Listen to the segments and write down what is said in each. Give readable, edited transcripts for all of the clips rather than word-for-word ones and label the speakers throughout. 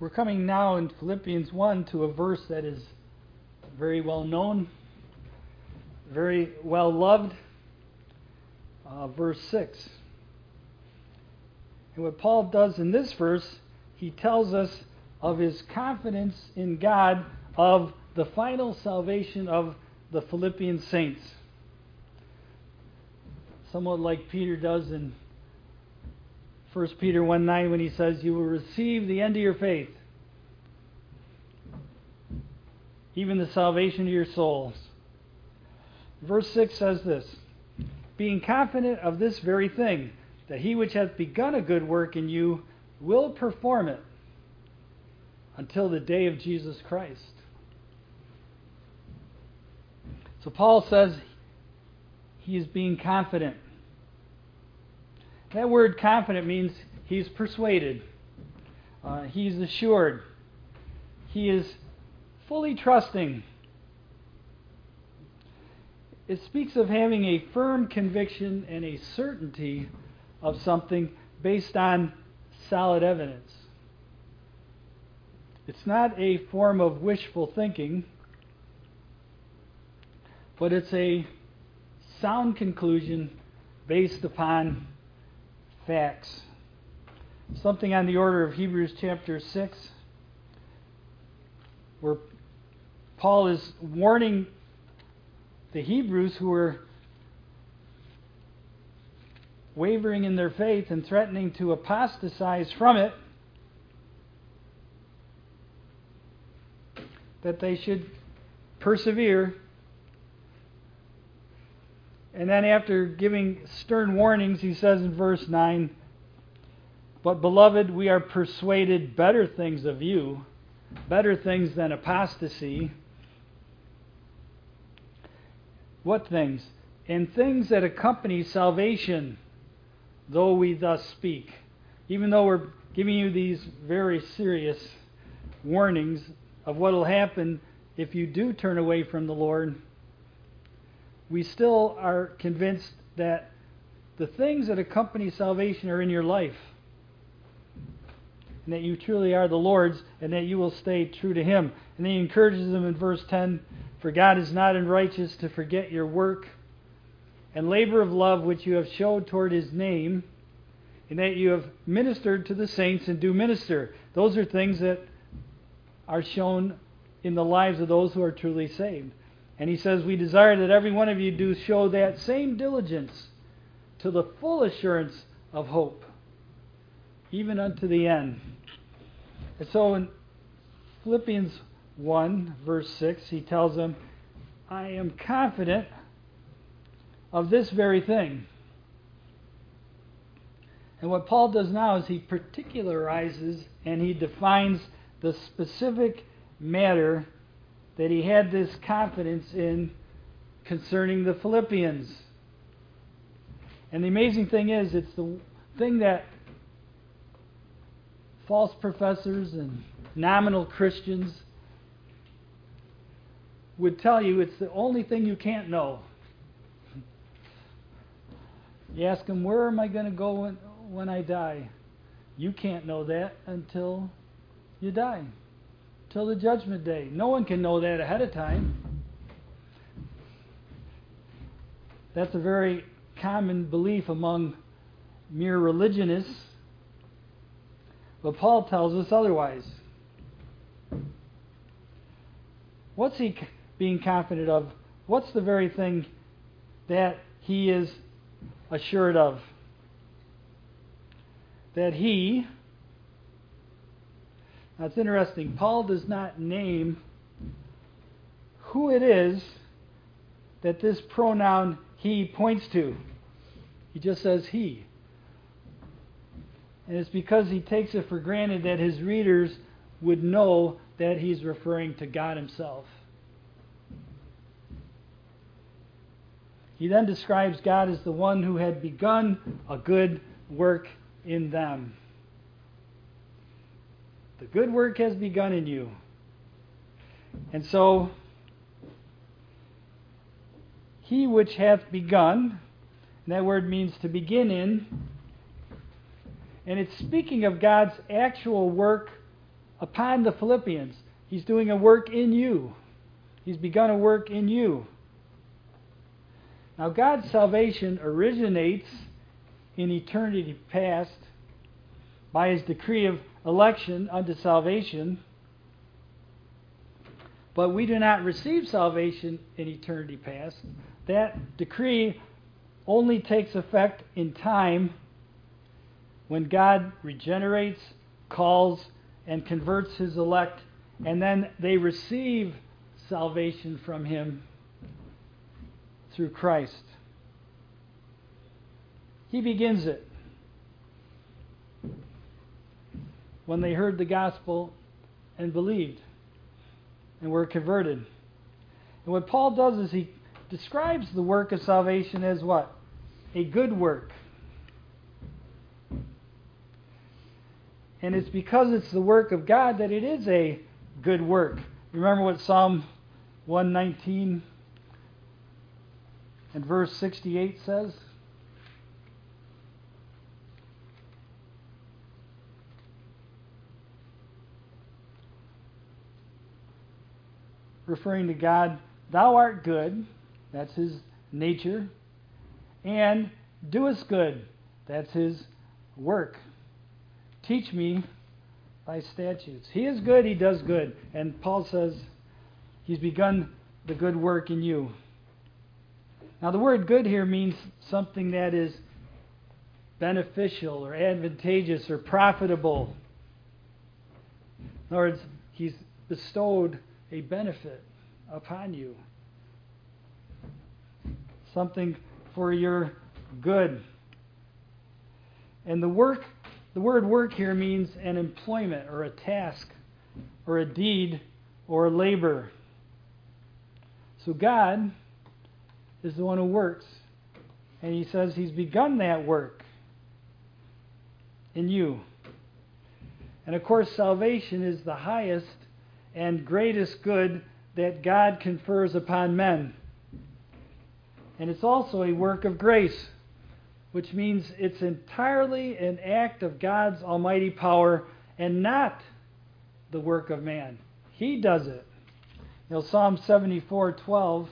Speaker 1: We're coming now in Philippians 1 to a verse that is very well known, very well loved, verse 6. And what Paul does in this verse, he tells us of his confidence in God of the final salvation of the Philippian saints. Somewhat like Peter does in 1 Peter 1:9 when he says, you will receive the end of your faith, even the salvation of your souls. Verse 6 says this, being confident of this very thing, that he which hath begun a good work in you will perform it until the day of Jesus Christ. So Paul says he is being confident. That word confident means he's persuaded. He's assured. He is fully trusting. It speaks of having a firm conviction and a certainty of something based on solid evidence. It's not a form of wishful thinking, but it's a sound conclusion based upon facts. Something on the order of Hebrews chapter 6, where Paul is warning the Hebrews who were wavering in their faith and threatening to apostatize from it, that they should persevere. And then after giving stern warnings, he says in verse 9, but beloved, we are persuaded better things of you, better things than apostasy. What things? And things that accompany salvation, though we thus speak. Even though we're giving you these very serious warnings of what will happen if you do turn away from the Lord, we still are convinced that the things that accompany salvation are in your life, and that you truly are the Lord's, and that you will stay true to Him. And he encourages them in verse 10, for God is not unrighteous to forget your work and labor of love which you have showed toward His name, and that you have ministered to the saints and do minister. Those are things that are shown in the lives of those who are truly saved. And he says, we desire that every one of you do show that same diligence to the full assurance of hope, even unto the end. And so in Philippians 1, verse 6, he tells them, I am confident of this very thing. And what Paul does now is he particularizes and he defines the specific matter that he had this confidence in concerning the Philippians. And the amazing thing is, it's the thing that false professors and nominal Christians would tell you it's the only thing you can't know. You ask them, where am I going to go when I die? You can't know that until you die. Till the judgment day. No one can know that ahead of time. That's a very common belief among mere religionists. But Paul tells us otherwise. What's he being confident of? What's the very thing that he is assured of? That he... Now it's interesting, Paul does not name who it is that this pronoun he points to. He just says he. And it's because he takes it for granted that his readers would know that he's referring to God Himself. He then describes God as the one who had begun a good work in them. The good work has begun in you. And so, he which hath begun, and that word means to begin in, and it's speaking of God's actual work upon the Philippians. He's doing a work in you. He's begun a work in you. Now, God's salvation originates in eternity past by His decree of election unto salvation, but we do not receive salvation in eternity past. That decree only takes effect in time when God regenerates, calls, and converts His elect, and then they receive salvation from Him through Christ. He begins it when they heard the gospel and believed and were converted. And what Paul does is he describes the work of salvation as what? A good work. And it's because it's the work of God that it is a good work. Remember what Psalm 119 and verse 68 says? Referring to God, thou art good, that's His nature, and doest good, that's His work. Teach me thy statutes. He is good, He does good. And Paul says He's begun the good work in you. Now the word good here means something that is beneficial or advantageous or profitable. In other words, He's bestowed a benefit upon you. Something for your good. And the word work here means an employment or a task or a deed or a labor. So God is the one who works. And He says He's begun that work in you. And of course, salvation is the highest and greatest good that God confers upon men. And it's also a work of grace, which means it's entirely an act of God's almighty power and not the work of man. He does it. You know, Psalm 74:12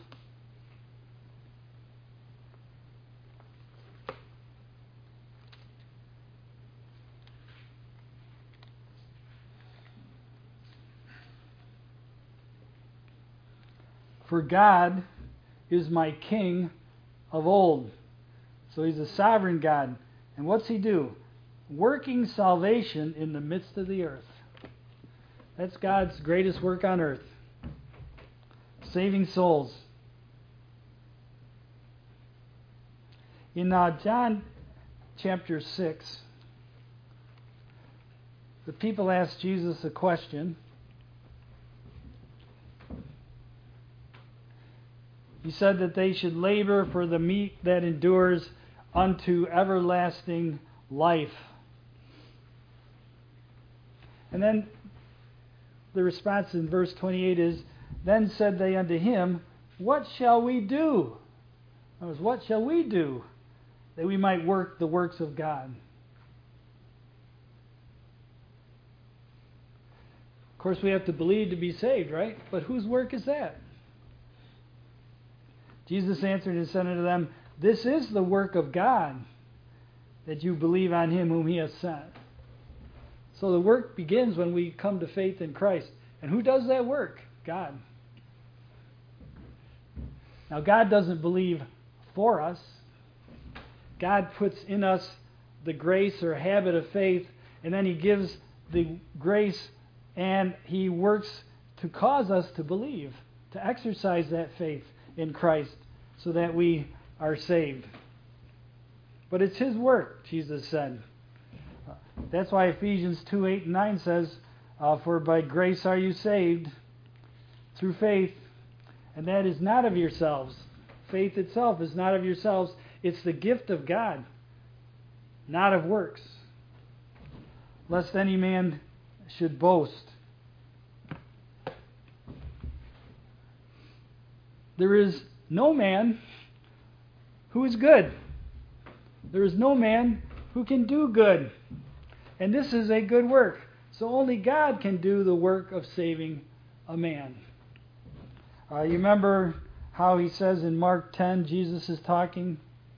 Speaker 1: For God is my King of old. So He's a sovereign God. And what's He do? Working salvation in the midst of the earth. That's God's greatest work on earth. Saving souls. In John chapter 6, the people asked Jesus a question. He said that they should labor for the meat that endures unto everlasting life. And then the response in verse 28 is, Then said they unto Him, What shall we do? In other words, what shall we do that we might work the works of God? Of course, we have to believe to be saved, right? But whose work is that? Jesus answered and said unto them, This is the work of God, that you believe on Him whom He has sent. So the work begins when we come to faith in Christ. And who does that work? God. Now, God doesn't believe for us. God puts in us the grace or habit of faith, and then He gives the grace, and He works to cause us to believe, to exercise that faith in Christ so that we are saved. But it's His work, Jesus said. That's why Ephesians 2:8 and 9 says, For by grace are you saved through faith, and that is not of yourselves. Faith itself is not of yourselves. It's the gift of God, not of works, lest any man should boast. There is no man who is good. There is no man who can do good. And this is a good work. So only God can do the work of saving a man. You remember how he says in Mark 10, Jesus is talking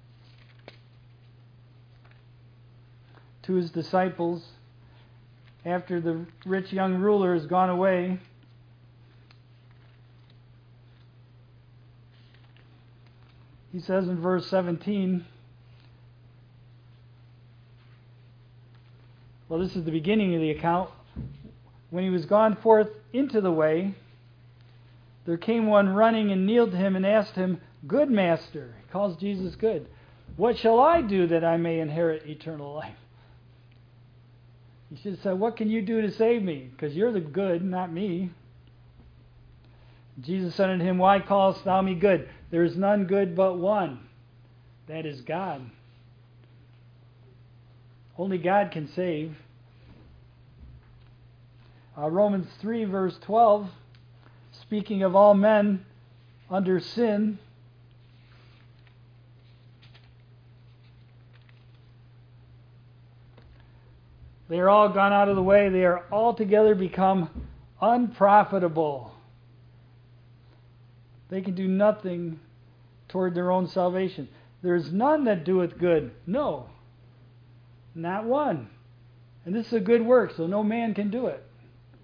Speaker 1: to his disciples after the rich young ruler has gone away. He says in verse 17, well, this is the beginning of the account. When he was gone forth into the way, there came one running and kneeled to him and asked him, "Good master," he calls Jesus good, "what shall I do that I may inherit eternal life?" He should have said, "What can you do to save me? Because you're the good, not me." Jesus said unto him, "Why callest thou me good? There is none good but one, that is God." Only God can save. Romans 3 verse 12, speaking of all men under sin, they are all gone out of the way. They are altogether become unprofitable. They can do nothing toward their own salvation. There is none that doeth good. No, not one. And this is a good work, so no man can do it.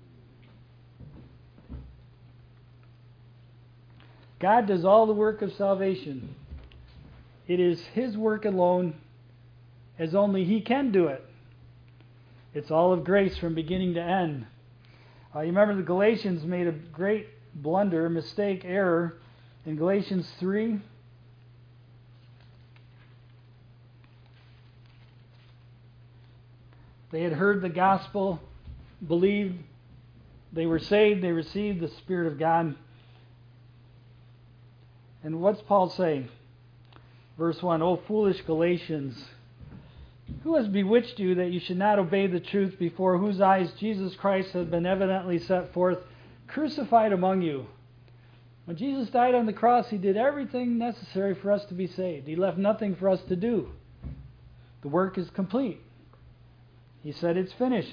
Speaker 1: God does all the work of salvation. It is His work alone, as only He can do it. It's all of grace from beginning to end. You remember the Galatians made a great blunder, mistake, error in Galatians 3. They had heard the gospel, believed, they were saved, they received the Spirit of God. And what's Paul saying? Verse 1, "O foolish Galatians, who has bewitched you that you should not obey the truth, before whose eyes Jesus Christ has been evidently set forth, crucified among you?" When Jesus died on the cross, He did everything necessary for us to be saved. He left nothing for us to do. The work is complete. He said it's finished.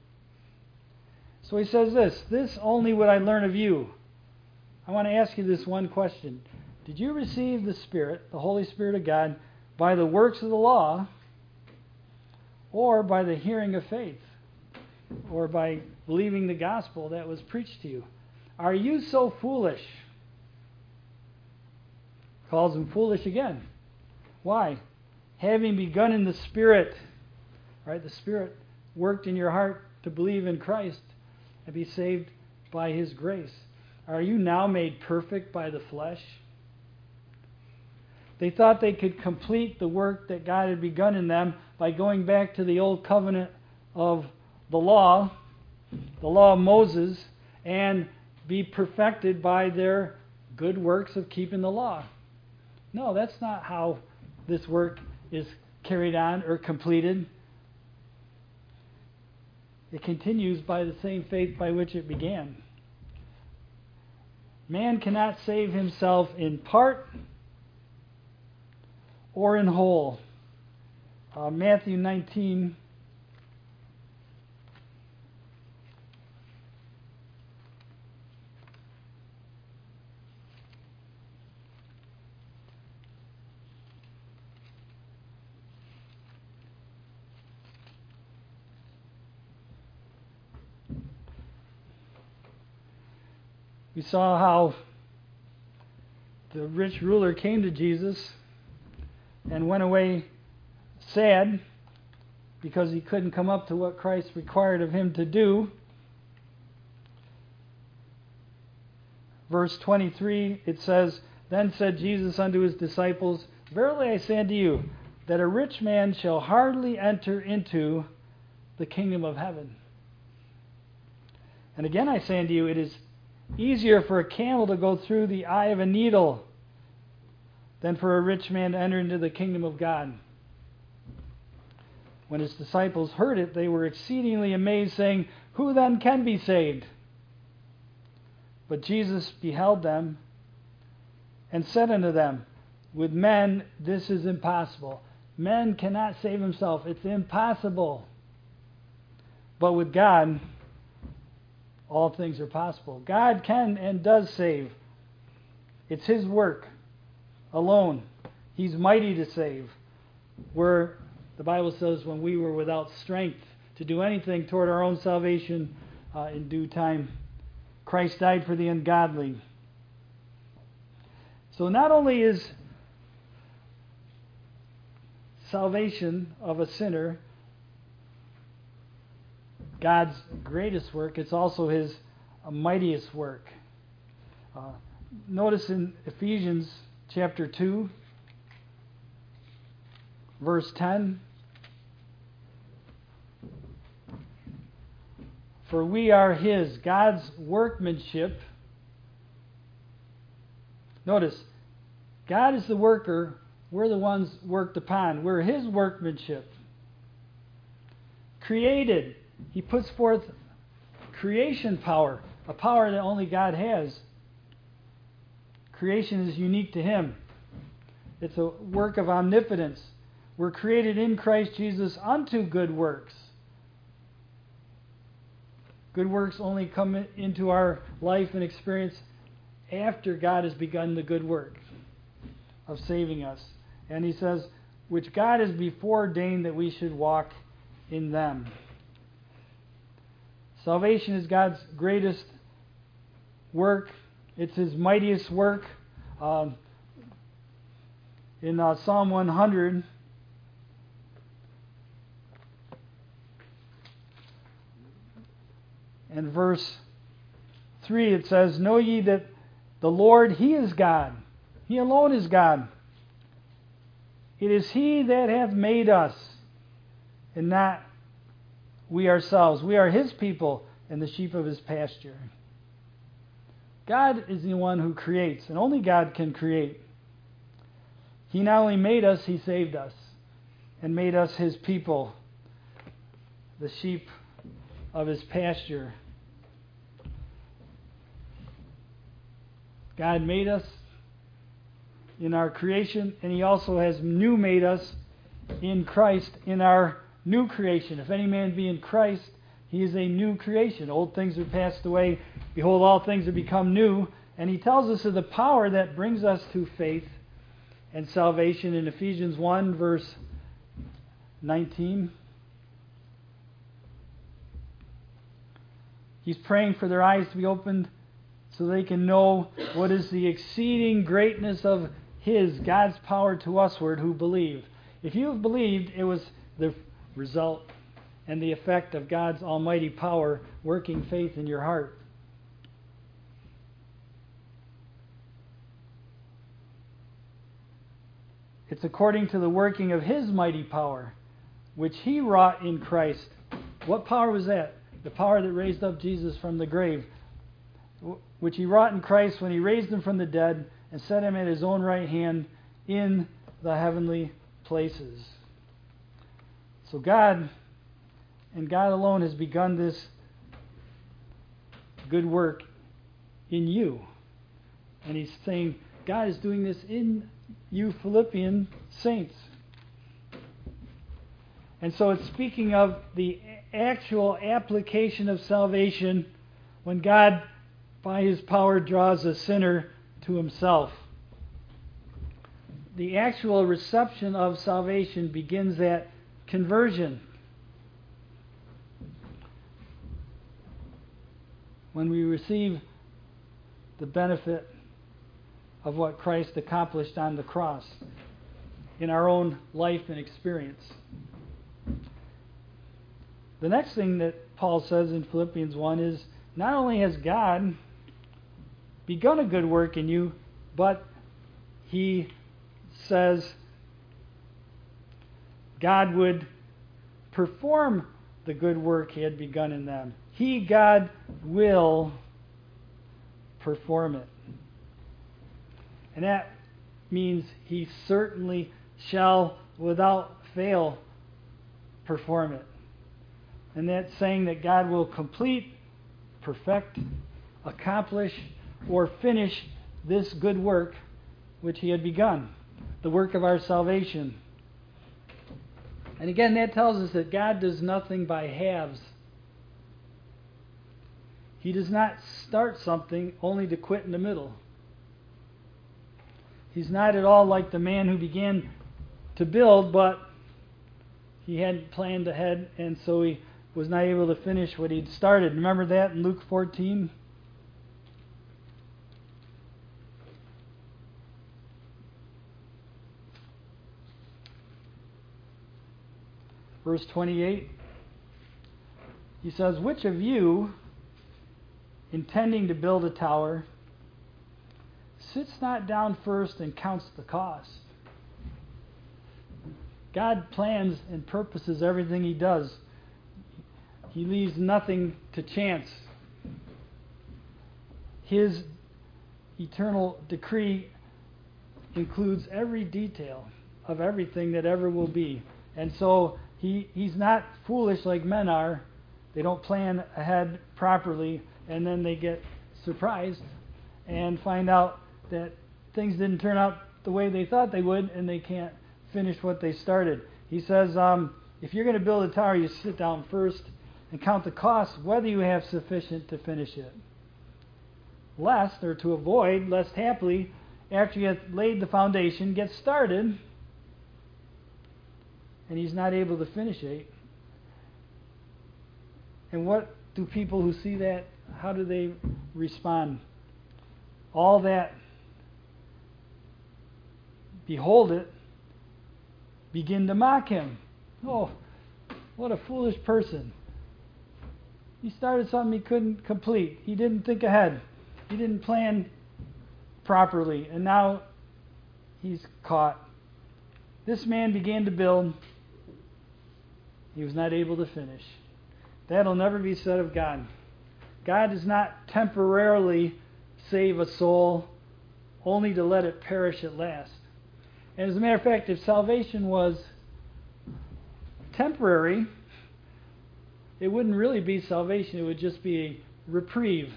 Speaker 1: So He says this only would I learn of you. I want to ask you this one question. Did you receive the Spirit, the Holy Spirit of God, by the works of the law, or by the hearing of faith, or by believing the gospel that was preached to you? Are you so foolish? Calls them foolish again. Why? Having begun in the Spirit, right? The Spirit worked in your heart to believe in Christ and be saved by His grace. Are you now made perfect by the flesh? They thought they could complete the work that God had begun in them by going back to the old covenant of the law of Moses, and be perfected by their good works of keeping the law. No, that's not how this work is carried on or completed. It continues by the same faith by which it began. Man cannot save himself in part or in whole. Matthew 19. We saw how the rich ruler came to Jesus and went away sad because he couldn't come up to what Christ required of him to do. Verse 23, it says, "Then said Jesus unto His disciples, Verily I say unto you, that a rich man shall hardly enter into the kingdom of heaven. And again I say unto you, it is easier for a camel to go through the eye of a needle than for a rich man to enter into the kingdom of God." When His disciples heard it, they were exceedingly amazed, saying, "Who then can be saved?" But Jesus beheld them and said unto them, "With men this is impossible." Men cannot save himself. It's impossible. But with God, all things are possible. God can and does save. It's His work alone. He's mighty to save. Where the Bible says when we were without strength to do anything toward our own salvation, in due time, Christ died for the ungodly. So not only is salvation of a sinner God's greatest work, it's also His mightiest work. Notice in Ephesians chapter 2, verse 10, for we are His, God's workmanship. Notice, God is the worker, we're the ones worked upon. We're His workmanship. Created. He puts forth creation power, a power that only God has. Creation is unique to Him. It's a work of omnipotence. We're created in Christ Jesus unto good works. Good works only come into our life and experience after God has begun the good work of saving us. And He says, which God has before ordained that we should walk in them. Salvation is God's greatest work. It's His mightiest work. In Psalm 100, and verse 3, it says, know ye that the Lord, He is God. He alone is God. It is He that hath made us, and not we ourselves. We are His people and the sheep of His pasture. God is the one who creates, and only God can create. He not only made us, He saved us, and made us His people, the sheep of His pasture. God made us in our creation, and He also has new made us in Christ in our new creation. If any man be in Christ, he is a new creation. Old things are passed away. Behold, all things have become new. And He tells us of the power that brings us to faith and salvation in Ephesians 1, verse 19. He's praying for their eyes to be opened so they can know what is the exceeding greatness of His, God's power to usward who believe. If you have believed, it was the result and the effect of God's almighty power working faith in your heart. It's according to the working of His mighty power, which He wrought in Christ. What power was that? The power that raised up Jesus from the grave, which He wrought in Christ when He raised Him from the dead and set Him at His own right hand in the heavenly places. So God, and God alone, has begun this good work in you. And He's saying, God is doing this in you Philippian saints. And so it's speaking of the actual application of salvation when God, by His power, draws a sinner to Himself. The actual reception of salvation begins at conversion. When we receive the benefit of what Christ accomplished on the cross in our own life and experience. The next thing that Paul says in Philippians 1 is, not only has God begun a good work in you, but he says God would perform the good work He had begun in them. He, God, will perform it. And that means He certainly shall, without fail, perform it. And that's saying that God will complete, perfect, accomplish, or finish this good work which He had begun, the work of our salvation. And again, that tells us that God does nothing by halves. He does not start something only to quit in the middle. He's not at all like the man who began to build, but he hadn't planned ahead, and so he was not able to finish what he'd started. Remember that in Luke 14? Verse 28. He says, "Which of you, intending to build a tower, sits not down first and counts the cost?" God plans and purposes everything He does. He leaves nothing to chance. His eternal decree includes every detail of everything that ever will be. And so He's not foolish like men are. They don't plan ahead properly, and then they get surprised and find out that things didn't turn out the way they thought they would, and they can't finish what they started. He says, if you're going to build a tower, you sit down first and count the cost, whether you have sufficient to finish it. Lest, or to avoid, lest haply, after you have laid the foundation, get started, and he's not able to finish it. And what do people who see that, how do they respond? All that behold it begin to mock him. Oh, what a foolish person. He started something he couldn't complete. He didn't think ahead. He didn't plan properly. And now he's caught. This man began to build. He was not able to finish. That'll never be said of God. God does not temporarily save a soul only to let it perish at last. And as a matter of fact, if salvation was temporary, it wouldn't really be salvation. It would just be a reprieve.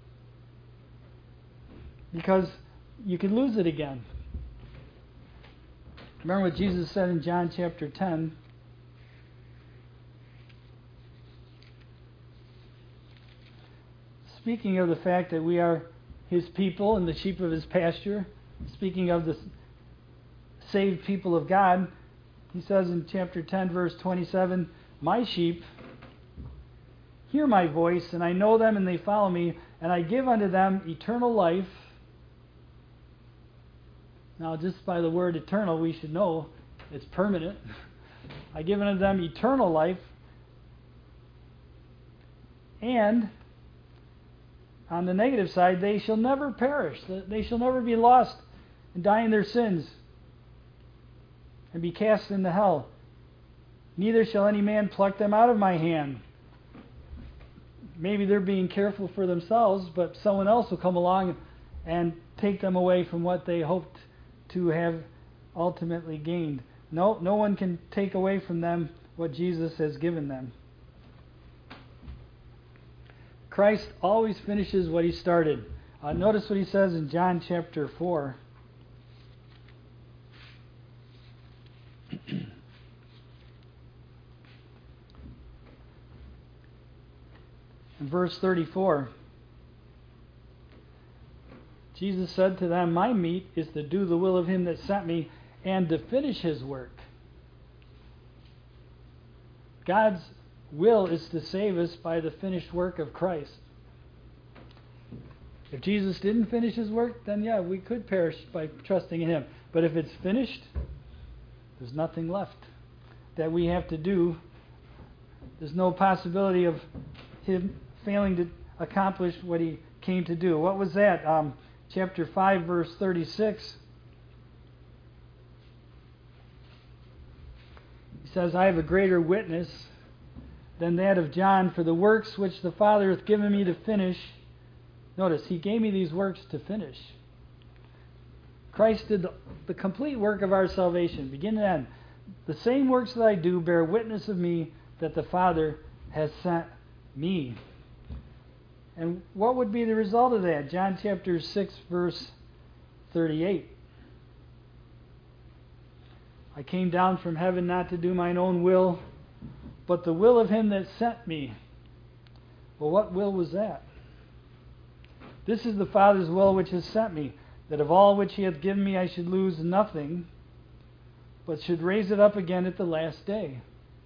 Speaker 1: Because you can lose it again. Remember what Jesus said in John chapter 10. Speaking of the fact that we are His people and the sheep of His pasture, speaking of the saved people of God, He says in chapter 10, verse 27, "My sheep hear my voice, and I know them, and they follow me, and I give unto them eternal life." Now, just by the word eternal, we should know it's permanent. I give unto them eternal life, and on the negative side, they shall never perish. They shall never be lost and die in their sins and be cast into hell. Neither shall any man pluck them out of my hand. Maybe they're being careful for themselves, but someone else will come along and take them away from what they hoped to have ultimately gained. No one can take away from them what Jesus has given them. Christ always finishes what He started. Notice what He says in John chapter 4. In verse 34, Jesus said to them, "My meat is to do the will of Him that sent me and to finish His work." God's will is to save us by the finished work of Christ. If Jesus didn't finish His work, then yeah, we could perish by trusting in Him. But if it's finished, there's nothing left that we have to do. There's no possibility of Him failing to accomplish what He came to do. What was that? Chapter 5, verse 36. He says, "I have a greater witness than that of John, for the works which the Father hath given me to finish." Notice, He gave me these works to finish. Christ did the complete work of our salvation, beginning to end. "The same works that I do bear witness of me that the Father has sent me." And what would be the result of that? John chapter 6, verse 38. "I came down from heaven not to do mine own will, but the will of Him that sent me." Well, what will was that? This is the Father's will which has sent me, that of all which he hath given me I should lose nothing, but should raise it up again at the last day.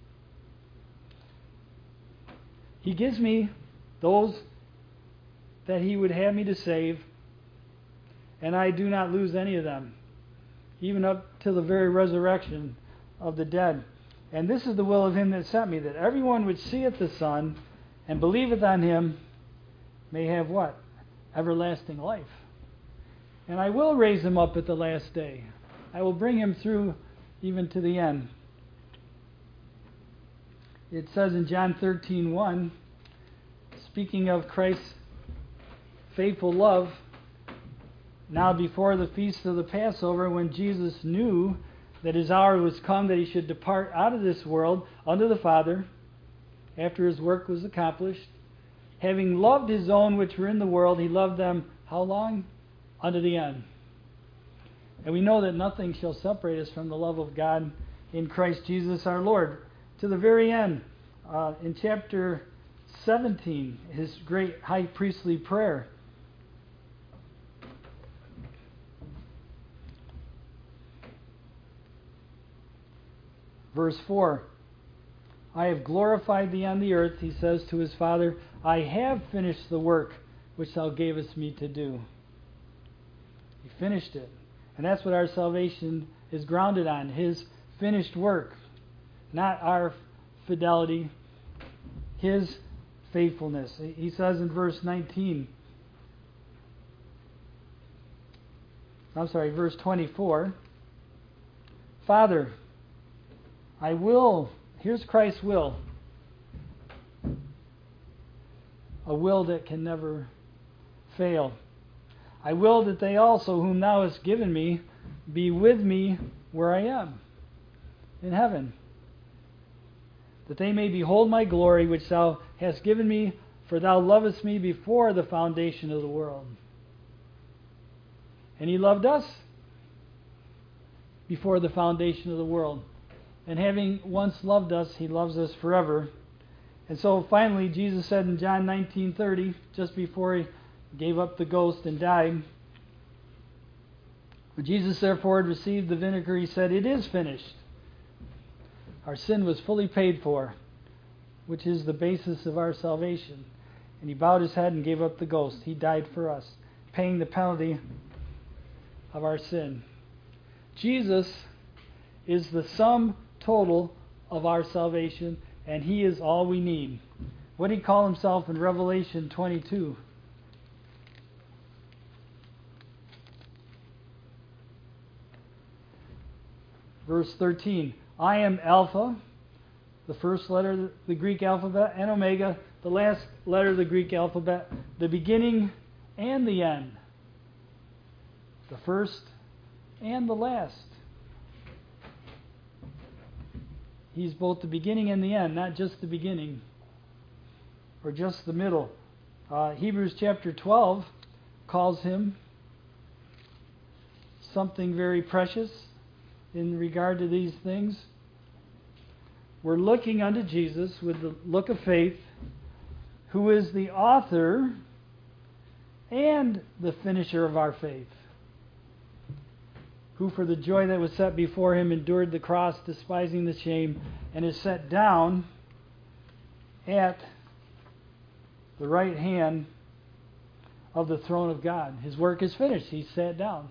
Speaker 1: He gives me those that he would have me to save, and I do not lose any of them, even up to the very resurrection of the dead. And this is the will of him that sent me, that everyone which seeth the Son and believeth on him may have what? Everlasting life. And I will raise him up at the last day. I will bring him through even to the end. It says in John 13:1, speaking of Christ's faithful love, now before the feast of the Passover, when Jesus knew that his hour was come, that he should depart out of this world unto the Father, after his work was accomplished, having loved his own which were in the world, he loved them how long? Unto the end. And we know that nothing shall separate us from the love of God in Christ Jesus our Lord. To the very end, in chapter 17, his great high priestly prayer. Verse 4, I have glorified thee on the earth, he says to his Father. I have finished the work which thou gavest me to do. He finished it. And that's what our salvation is grounded on, his finished work. Not our fidelity, his faithfulness. He says in verse 24, Father, I will, here's Christ's will, a will that can never fail. I will that they also, whom thou hast given me, be with me where I am, in heaven, that they may behold my glory which thou hast given me, for thou lovest me before the foundation of the world. And he loved us before the foundation of the world. And having once loved us, he loves us forever. And so finally, Jesus said in John 19:30, just before he gave up the ghost and died, when Jesus therefore had received the vinegar, he said, it is finished. Our sin was fully paid for, which is the basis of our salvation. And he bowed his head and gave up the ghost. He died for us, paying the penalty of our sin. Jesus is the sum total of our salvation, and he is all we need. What did he call himself in Revelation 22? Verse 13, I am Alpha, the first letter of the Greek alphabet, and Omega, the last letter of the Greek alphabet, the beginning and the end, the first and the last. He's both the beginning and the end, not just the beginning or just the middle. Hebrews chapter 12 calls him something very precious in regard to these things. We're looking unto Jesus with the look of faith, who is the author and the finisher of our faith, who for the joy that was set before him endured the cross, despising the shame, and is set down at the right hand of the throne of God. His work is finished. He sat down.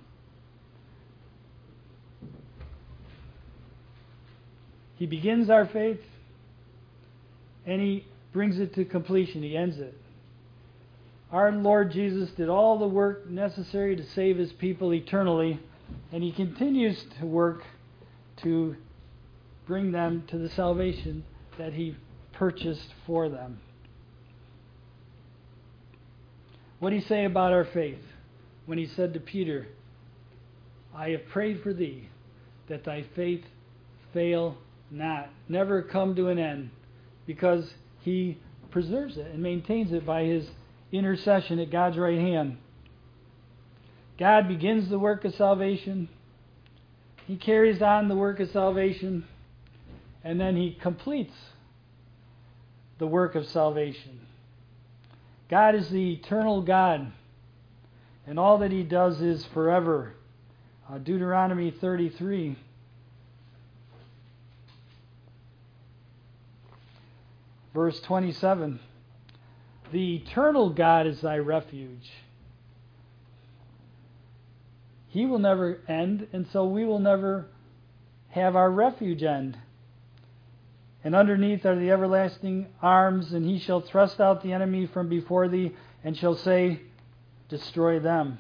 Speaker 1: He begins our faith, and he brings it to completion. He ends it. Our Lord Jesus did all the work necessary to save his people eternally, and he continues to work to bring them to the salvation that he purchased for them. What did he say about our faith when he said to Peter, I have prayed for thee, that thy faith fail not, never come to an end, because he preserves it and maintains it by his intercession at God's right hand. God begins the work of salvation. He carries on the work of salvation. And then he completes the work of salvation. God is the eternal God and all that He does is forever. Deuteronomy 33. Verse 27. The eternal God is thy refuge. He will never end, and so we will never have our refuge end. And underneath are the everlasting arms, and He shall thrust out the enemy from before thee, and shall say, destroy them.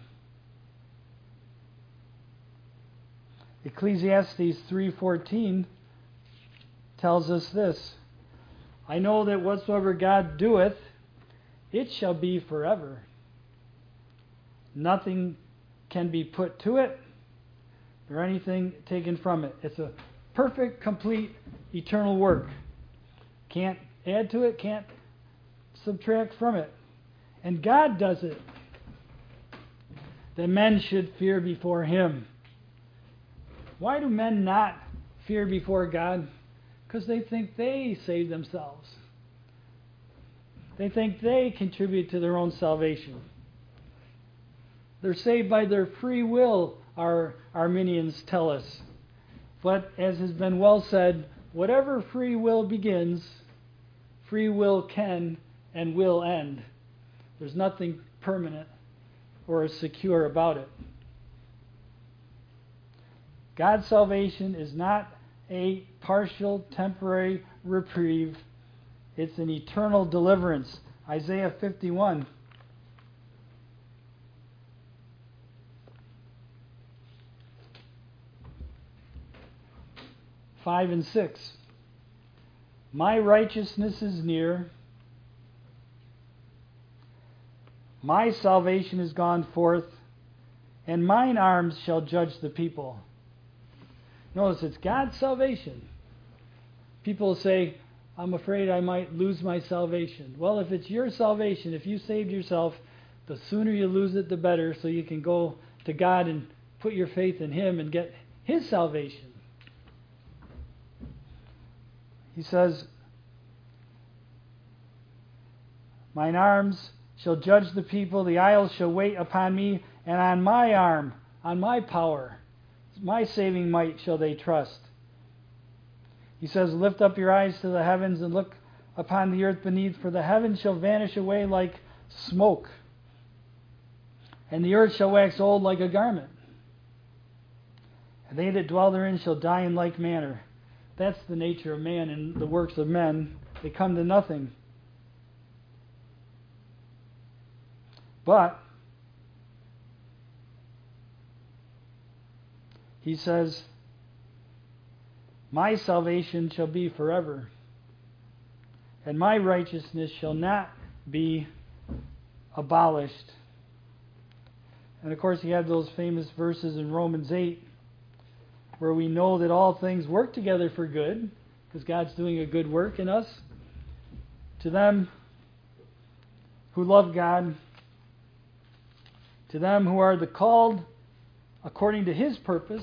Speaker 1: Ecclesiastes 3:14 tells us this: I know that whatsoever God doeth, it shall be forever. Nothing can be put to it, or anything taken from it. It's a perfect, complete, eternal work. Can't add to it, can't subtract from it. And God does it, that men should fear before Him. Why do men not fear before God? Because they think they save themselves. They think they contribute to their own salvation. They're saved by their free will, our Arminians tell us. But as has been well said, whatever free will begins, free will can and will end. There's nothing permanent or secure about it. God's salvation is not a partial, temporary reprieve. It's an eternal deliverance. Isaiah 51. 5 and 6. My righteousness is near. My salvation is gone forth, and mine arms shall judge the people. Notice it's God's salvation. People say, I'm afraid I might lose my salvation. Well, if it's your salvation, if you saved yourself, the sooner you lose it, the better, so you can go to God and put your faith in Him and get His salvation. He says, mine arms shall judge the people, the isles shall wait upon me, and on my arm, on my power, my saving might shall they trust. He says, lift up your eyes to the heavens and look upon the earth beneath, for the heavens shall vanish away like smoke, and the earth shall wax old like a garment, and they that dwell therein shall die in like manner. That's the nature of man and the works of men. They come to nothing. But he says, my salvation shall be forever, and my righteousness shall not be abolished. And of course, you have those famous verses in Romans 8, where we know that all things work together for good, because God's doing a good work in us, to them who love God, to them who are the called according to His purpose,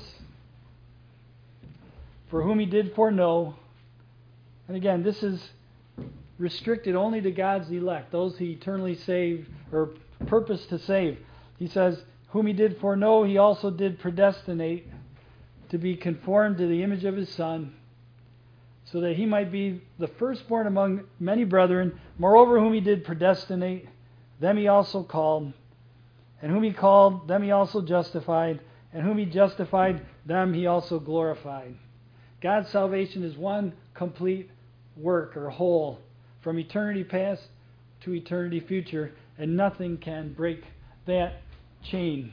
Speaker 1: for whom He did foreknow. And again, this is restricted only to God's elect, those He eternally saved or purposed to save. He says, whom He did foreknow, He also did predestinate to be conformed to the image of His Son, so that He might be the firstborn among many brethren. Moreover, whom He did predestinate, them He also called. And whom He called, them He also justified. And whom He justified, them He also glorified. God's salvation is one complete work or whole, from eternity past to eternity future, and nothing can break that chain.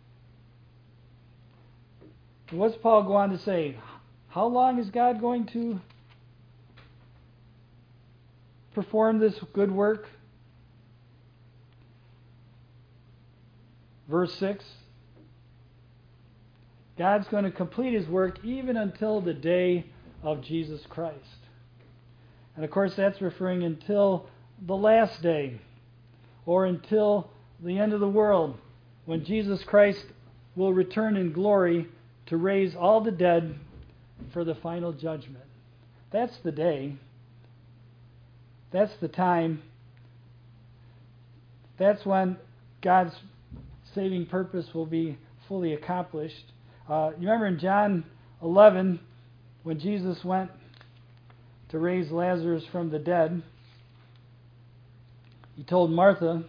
Speaker 1: What's Paul go on to say? How long is God going to perform this good work? Verse 6. God's going to complete His work even until the day of Jesus Christ. And of course that's referring until the last day, or until the end of the world, when Jesus Christ will return in glory to raise all the dead for the final judgment. That's the day. That's the time. That's when God's saving purpose will be fully accomplished. You remember in John 11, when Jesus went to raise Lazarus from the dead, he told Martha,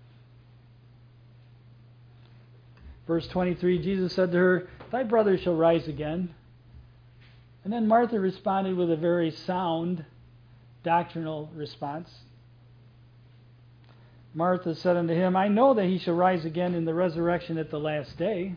Speaker 1: verse 23, Jesus said to her, "Thy brother shall rise again." And then Martha responded with a very sound doctrinal response. Martha said unto him, "I know that he shall rise again in the resurrection at the last day."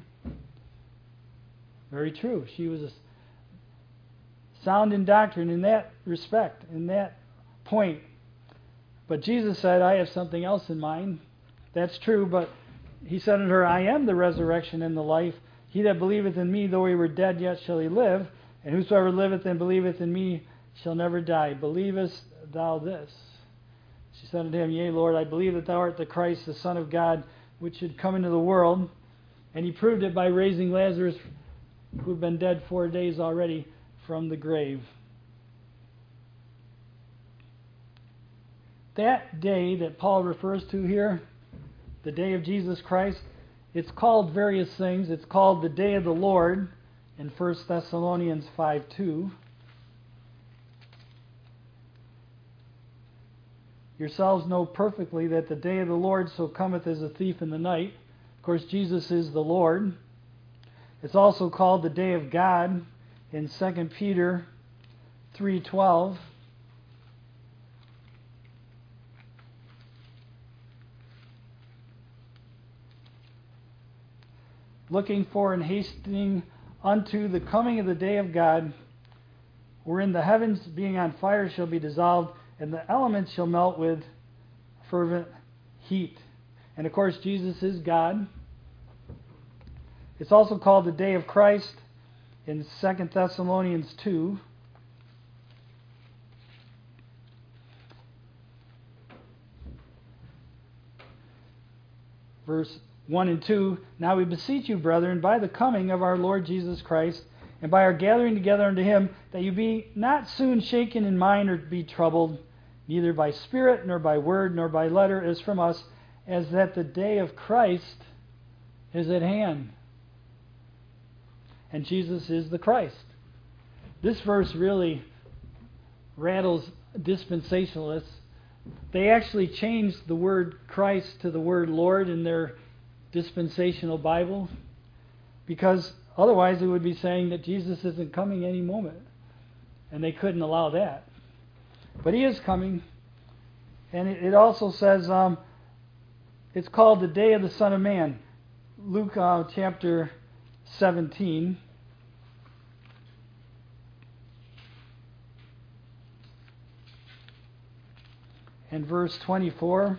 Speaker 1: Very true. She was sound in doctrine in that respect, in that point. But Jesus said, "I have something else in mind." That's true, but he said unto her, "I am the resurrection and the life. He that believeth in me, though he were dead, yet shall he live. And whosoever liveth and believeth in me shall never die. Believest thou this?" She said unto him, "Yea, Lord, I believe that thou art the Christ, the Son of God, which should come into the world." And he proved it by raising Lazarus, who had been dead 4 days already, from the grave. That day that Paul refers to here, the day of Jesus Christ, it's called various things. It's called the day of the Lord in 1 Thessalonians 5:2. Yourselves know perfectly that the day of the Lord so cometh as a thief in the night. Of course, Jesus is the Lord. It's also called the day of God in 2 Peter 3:12. Looking for and hastening unto the coming of the day of God, wherein the heavens being on fire shall be dissolved, and the elements shall melt with fervent heat. And of course, Jesus is God. It's also called the day of Christ in 2 Thessalonians 2. Verse 1 and 2, "Now we beseech you, brethren, by the coming of our Lord Jesus Christ, and by our gathering together unto him, that you be not soon shaken in mind or be troubled, neither by spirit, nor by word, nor by letter, as from us, as that the day of Christ is at hand." And Jesus is the Christ. This verse really rattles dispensationalists. They actually changed the word Christ to the word Lord in their dispensational Bible, because otherwise it would be saying that Jesus isn't coming any moment, and they couldn't allow that. But he is coming, and it also says it's called the day of the Son of Man. Luke chapter 17. And verse 24.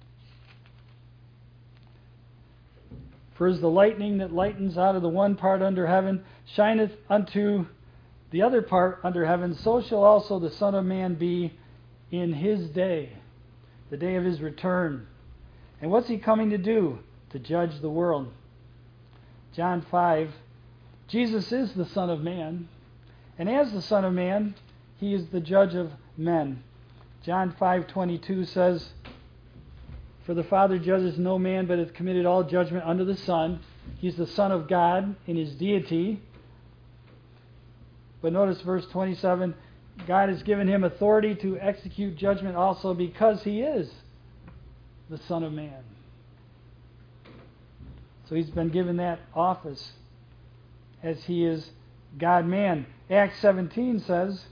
Speaker 1: "For as the lightning that lightens out of the one part under heaven shineth unto the other part under heaven, so shall also the Son of Man be in his day," the day of his return. And what's he coming to do? To judge the world. John 5, Jesus is the Son of Man, and as the Son of Man, he is the judge of men. John 5:22 says, "For the Father judges no man, but hath committed all judgment unto the Son." He's the Son of God in his deity. But notice verse 27, God has given him authority to execute judgment also, because he is the Son of Man. So he's been given that office as he is God-man. Acts 17 says,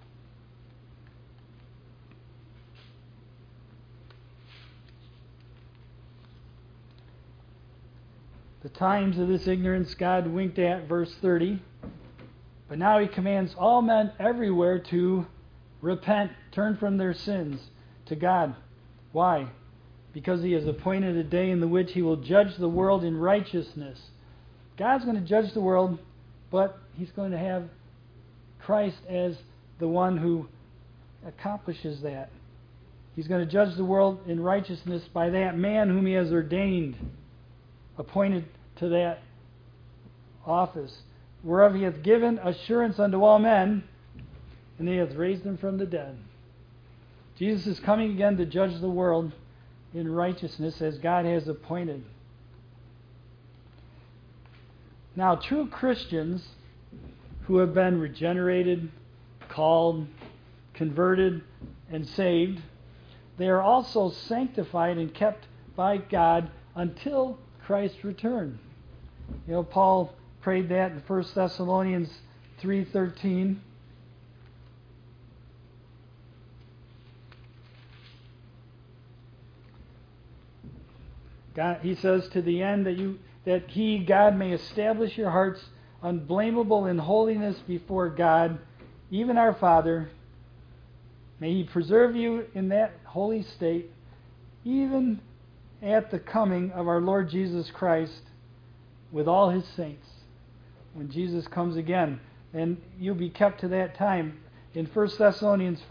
Speaker 1: "The times of this ignorance God winked at," verse 30. "But now he commands all men everywhere to repent, turn from their sins to God." Why? Because he has appointed a day in the which he will judge the world in righteousness. God's going to judge the world, but he's going to have Christ as the one who accomplishes that. He's going to judge the world in righteousness by that man whom he has ordained, appointed to that office, whereof he hath given assurance unto all men, and he hath raised them from the dead. Jesus is coming again to judge the world in righteousness as God has appointed. Now, true Christians who have been regenerated, called, converted, and saved, they are also sanctified and kept by God until Christ's return. You know, Paul prayed that in 1 Thessalonians 3:13. He says, to the end that He, God, may establish your hearts unblameable in holiness before God, even our Father. May He preserve you in that holy state, even at the coming of our Lord Jesus Christ with all His saints. When Jesus comes again, and you'll be kept to that time. In 1 Thessalonians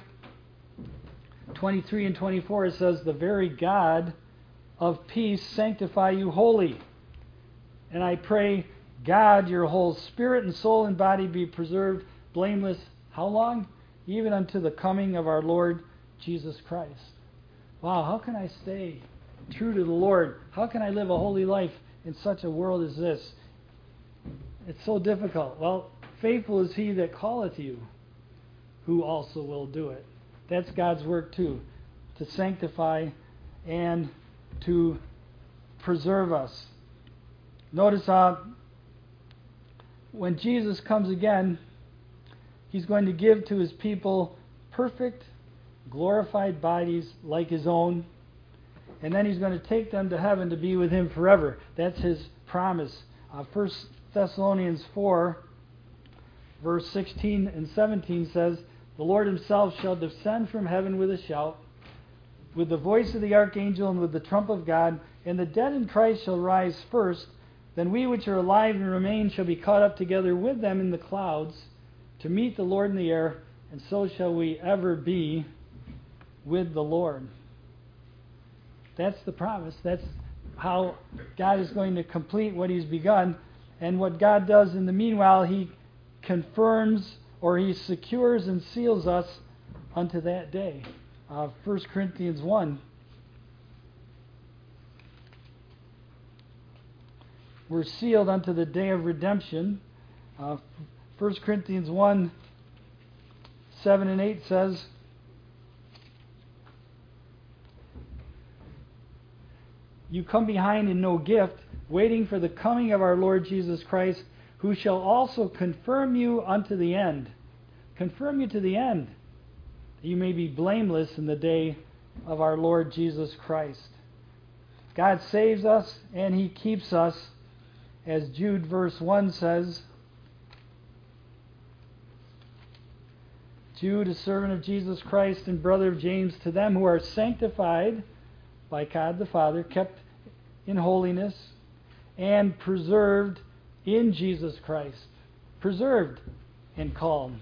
Speaker 1: 5:23 and 24, it says, the very God of peace sanctify you wholly. And I pray, God, your whole spirit and soul and body be preserved blameless. How long? Even unto the coming of our Lord Jesus Christ. Wow, how can I stay true to the Lord? How can I live a holy life in such a world as this? It's so difficult. Well, faithful is He that calleth you, who also will do it. That's God's work too, to sanctify and to preserve us. Notice when Jesus comes again, He's going to give to His people perfect, glorified bodies like His own, and then He's going to take them to heaven to be with Him forever. That's His promise. 1 Thessalonians 4, verse 16 and 17 says, the Lord Himself shall descend from heaven with a shout, with the voice of the archangel and with the trump of God, and the dead in Christ shall rise first. Then we which are alive and remain shall be caught up together with them in the clouds to meet the Lord in the air, and so shall we ever be with the Lord. That's the promise. That's how God is going to complete what He's begun. And what God does in the meanwhile, He confirms or He secures and seals us unto that day. 1 Corinthians 1. We're sealed unto the day of redemption. 1 Corinthians 1, 7 and 8 says, you come behind in no gift, waiting for the coming of our Lord Jesus Christ, who shall also confirm you unto the end. Confirm you to the end, that you may be blameless in the day of our Lord Jesus Christ. God saves us and He keeps us, as Jude verse 1 says. Jude, a servant of Jesus Christ and brother of James, to them who are sanctified by God the Father, kept in holiness, and preserved in Jesus Christ. Preserved and called.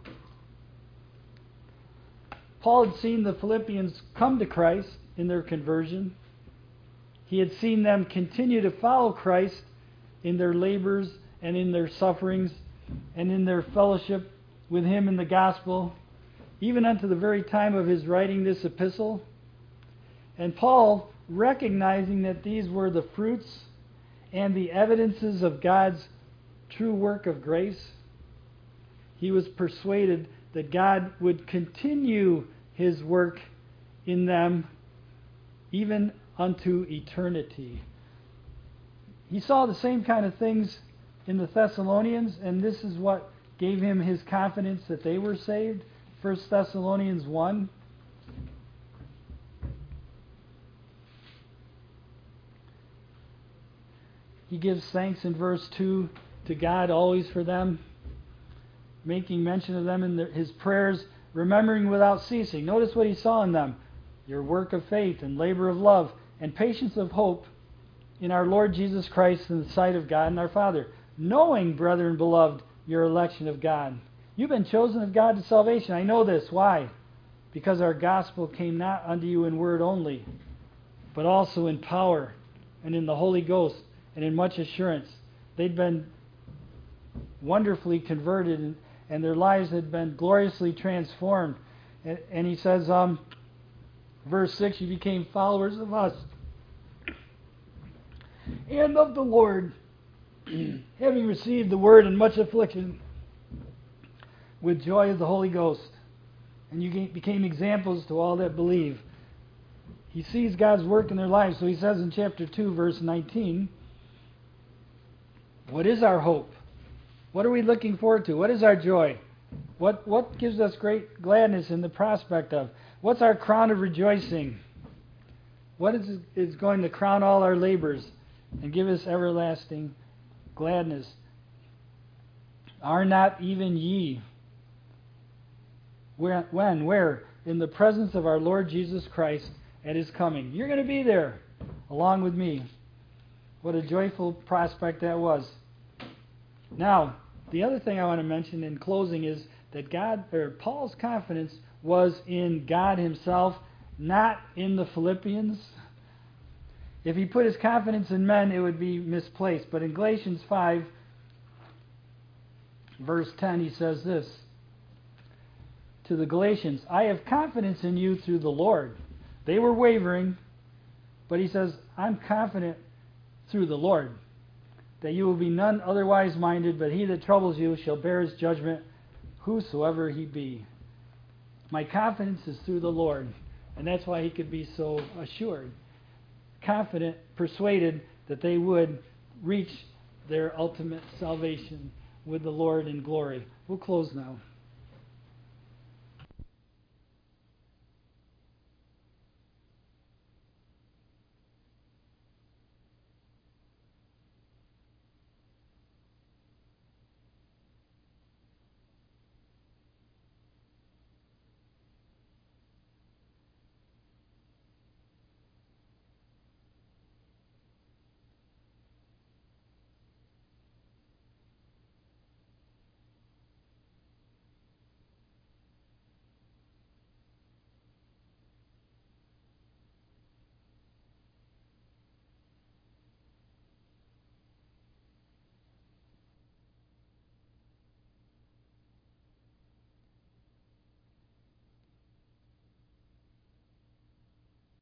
Speaker 1: Paul had seen the Philippians come to Christ in their conversion. He had seen them continue to follow Christ in their labors and in their sufferings and in their fellowship with Him in the gospel, even unto the very time of his writing this epistle. And Paul, recognizing that these were the fruits and the evidences of God's true work of grace, he was persuaded that God would continue His work in them even unto eternity. He saw the same kind of things in the Thessalonians, and this is what gave him his confidence that they were saved. 1 Thessalonians 1. He gives thanks in verse 2 to God always for them, making mention of them in his prayers, remembering without ceasing. Notice what he saw in them: your work of faith and labor of love and patience of hope in our Lord Jesus Christ in the sight of God and our Father. Knowing, brethren beloved, your election of God. You've been chosen of God to salvation. I know this. Why? Because our gospel came not unto you in word only, but also in power and in the Holy Ghost and in much assurance. They'd been wonderfully converted, and their lives had been gloriously transformed. And he says, verse 6, you became followers of us and of the Lord, having received the word in much affliction with joy of the Holy Ghost. And you became examples to all that believe. He sees God's work in their lives. So he says in chapter 2, verse 19, what is our hope? What are we looking forward to? What is our joy? What gives us great gladness in the prospect of? What's our crown of rejoicing? What is going to crown all our labors and give us everlasting gladness? Are not even ye? When? Where? In the presence of our Lord Jesus Christ at His coming. You're going to be there along with me. What a joyful prospect that was. Now, the other thing I want to mention in closing is that Paul's confidence was in God Himself, not in the Philippians. If he put his confidence in men, it would be misplaced. But in Galatians 5, verse 10, he says this to the Galatians, I have confidence in you through the Lord. They were wavering, but he says, I'm confident through the Lord that you will be none otherwise minded, but he that troubles you shall bear his judgment, whosoever he be. My confidence is through the Lord, and that's why he could be so assured, confident, persuaded that they would reach their ultimate salvation with the Lord in glory. We'll close now.